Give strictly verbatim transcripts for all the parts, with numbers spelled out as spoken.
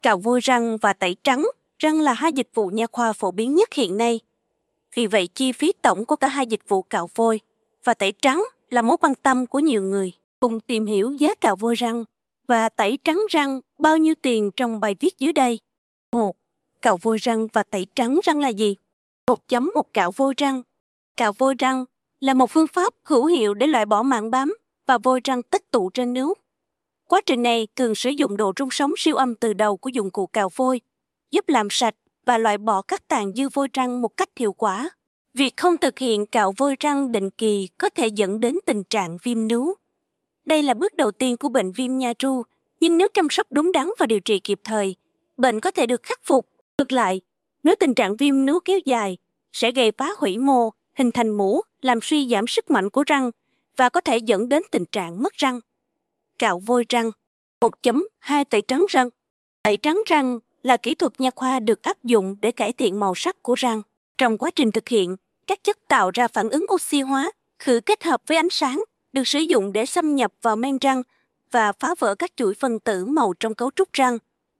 Cạo vôi răng và tẩy trắng răng là hai dịch vụ nha khoa phổ biến nhất hiện nay. Vì vậy, chi phí tổng của cả hai dịch vụ cạo vôi và tẩy trắng là mối quan tâm của nhiều người. Cùng tìm hiểu giá cạo vôi răng và tẩy trắng răng bao nhiêu tiền trong bài viết dưới đây. một. Cạo vôi răng và tẩy trắng răng là gì? một chấm một Cạo vôi răng. Cạo vôi răng là một phương pháp hữu hiệu để loại bỏ mảng bám và vôi răng tích tụ trên nướu. Quá trình này thường sử dụng độ rung sóng siêu âm từ đầu của dụng cụ cạo vôi, giúp làm sạch và loại bỏ các tàn dư vôi răng một cách hiệu quả. Việc không thực hiện cạo vôi răng định kỳ có thể dẫn đến tình trạng viêm nướu. Đây là bước đầu tiên của bệnh viêm nha tru, nhưng nếu chăm sóc đúng đắn và điều trị kịp thời, bệnh có thể được khắc phục. Ngược lại, nếu tình trạng viêm nướu kéo dài, sẽ gây phá hủy mô, hình thành mủ, làm suy giảm sức mạnh của răng và có thể dẫn đến tình trạng mất răng. Cạo vôi răng. một chấm hai Tẩy trắng răng. Tẩy trắng răng là kỹ thuật nha khoa được áp dụng để cải thiện màu sắc của răng. Trong quá trình thực hiện, các chất tạo ra phản ứng oxy hóa, khử kết hợp với ánh sáng, được sử dụng để xâm nhập vào men răng và phá vỡ các chuỗi phân tử màu trong cấu trúc răng.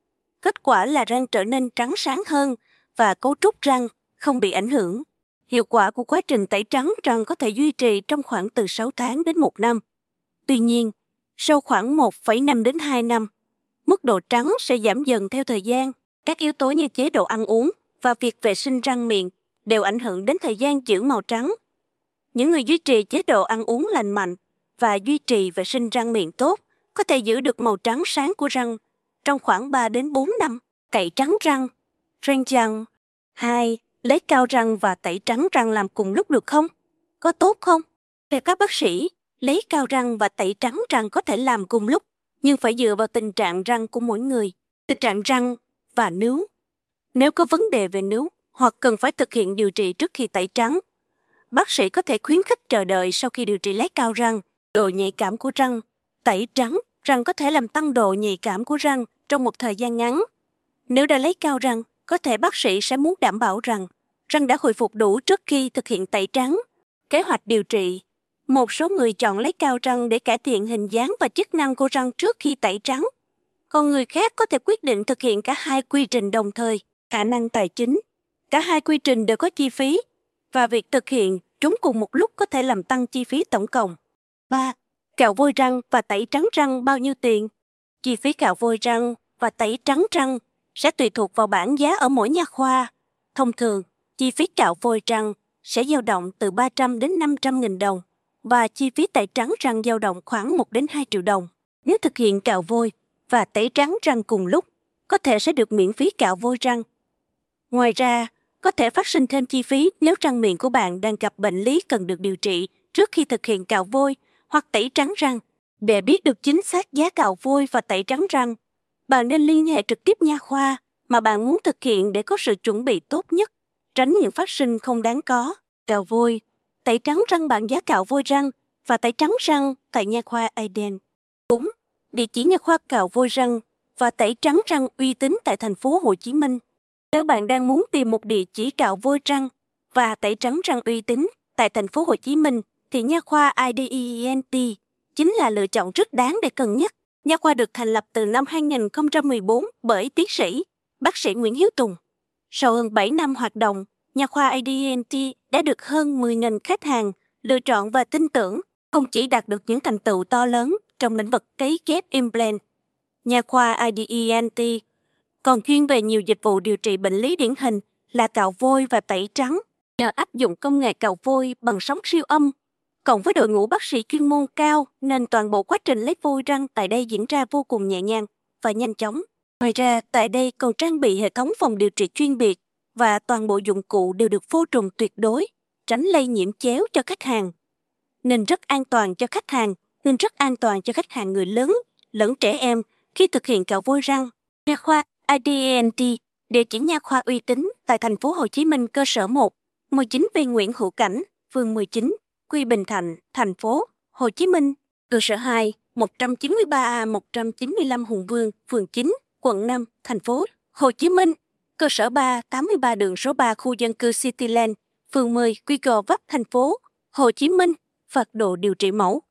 Kết quả là răng trở nên trắng sáng hơn và cấu trúc răng không bị ảnh hưởng. Hiệu quả của quá trình tẩy trắng răng có thể duy trì trong khoảng từ sáu tháng đến một năm. Tuy nhiên, sau khoảng một phẩy năm đến hai năm, mức độ trắng sẽ giảm dần theo thời gian. Các yếu tố như chế độ ăn uống và việc vệ sinh răng miệng đều ảnh hưởng đến thời gian giữ màu trắng. Những người duy trì chế độ ăn uống lành mạnh và duy trì vệ sinh răng miệng tốt có thể giữ được màu trắng sáng của răng trong khoảng ba đến bốn năm. Tẩy trắng răng. Răng răng. hai. Lấy cao răng và tẩy trắng răng làm cùng lúc được không? Có tốt không? Theo các bác sĩ, lấy cao răng và tẩy trắng răng có thể làm cùng lúc, nhưng phải dựa vào tình trạng răng của mỗi người, tình trạng răng và nướu. Nếu có vấn đề về nướu hoặc cần phải thực hiện điều trị trước khi tẩy trắng, bác sĩ có thể khuyến khích chờ đợi sau khi điều trị lấy cao răng. Độ nhạy cảm của răng. Tẩy trắng răng có thể làm tăng độ nhạy cảm của răng trong một thời gian ngắn. Nếu đã lấy cao răng, có thể bác sĩ sẽ muốn đảm bảo rằng răng đã hồi phục đủ trước khi thực hiện tẩy trắng. Kế hoạch điều trị. Một số người chọn lấy cao răng để cải thiện hình dáng và chức năng của răng trước khi tẩy trắng. Còn người khác có thể quyết định thực hiện cả hai quy trình đồng thời. Khả năng tài chính. Cả hai quy trình đều có chi phí, và việc thực hiện chúng cùng một lúc có thể làm tăng chi phí tổng cộng. ba. Cạo vôi răng và tẩy trắng răng bao nhiêu tiền? Chi phí cạo vôi răng và tẩy trắng răng sẽ tùy thuộc vào bảng giá ở mỗi nha khoa. Thông thường, chi phí cạo vôi răng sẽ dao động từ ba trăm đến năm trăm nghìn đồng và chi phí tẩy trắng răng dao động khoảng một đến hai triệu đồng. Nếu thực hiện cạo vôi và tẩy trắng răng cùng lúc, có thể sẽ được miễn phí cạo vôi răng. Ngoài ra, có thể phát sinh thêm chi phí nếu răng miệng của bạn đang gặp bệnh lý cần được điều trị trước khi thực hiện cạo vôi hoặc tẩy trắng răng. Để biết được chính xác giá cạo vôi và tẩy trắng răng, bạn nên liên hệ trực tiếp nha khoa mà bạn muốn thực hiện để có sự chuẩn bị tốt nhất, tránh những phát sinh không đáng có. Cạo vôi, tẩy trắng răng bằng giá cạo vôi răng và tẩy trắng răng tại nha khoa Aiden. bốn. Địa chỉ nha khoa cạo vôi răng và tẩy trắng răng uy tín tại thành phố Hồ Chí Minh. Nếu bạn đang muốn tìm một địa chỉ cạo vôi răng và tẩy trắng răng uy tín tại thành phố Hồ Chí Minh, thì nha khoa i đê e en tê chính là lựa chọn rất đáng để cân nhắc. Nha khoa được thành lập từ năm hai nghìn không trăm mười bốn bởi tiến sĩ, bác sĩ Nguyễn Hiếu Tùng. Sau hơn bảy năm hoạt động, nha khoa i đê e en tê đã được hơn mười nghìn khách hàng lựa chọn và tin tưởng, không chỉ đạt được những thành tựu to lớn trong lĩnh vực cấy ghép implant. Nha khoa i đê e en tê còn chuyên về nhiều dịch vụ điều trị bệnh lý điển hình là cạo vôi và tẩy trắng. Nhờ áp dụng công nghệ cạo vôi bằng sóng siêu âm, cộng với đội ngũ bác sĩ chuyên môn cao, nên toàn bộ quá trình lấy vôi răng tại đây diễn ra vô cùng nhẹ nhàng và nhanh chóng. Ngoài ra, tại đây còn trang bị hệ thống phòng điều trị chuyên biệt và toàn bộ dụng cụ đều được vô trùng tuyệt đối, tránh lây nhiễm chéo cho khách hàng. Nên rất an toàn cho khách hàng, nên rất an toàn cho khách hàng người lớn lẫn trẻ em khi thực hiện cạo vôi răng. Nha khoa i đê e en tê, địa chỉ nha khoa uy tín tại thành phố Hồ Chí Minh, cơ sở một, mười chín B Nguyễn Hữu Cảnh, phường mười chín, Quy Bình Thạnh, thành phố Hồ Chí Minh. Cơ sở hai, một trăm chín mươi ba A một trăm chín mươi lăm Hùng Vương, phường chín, quận năm, thành phố Hồ Chí Minh. Cơ sở ba, tám mươi ba đường số ba khu dân cư Cityland, phường mười, Quy Gò Vấp, thành phố Hồ Chí Minh. Phác đồ điều trị mẫu.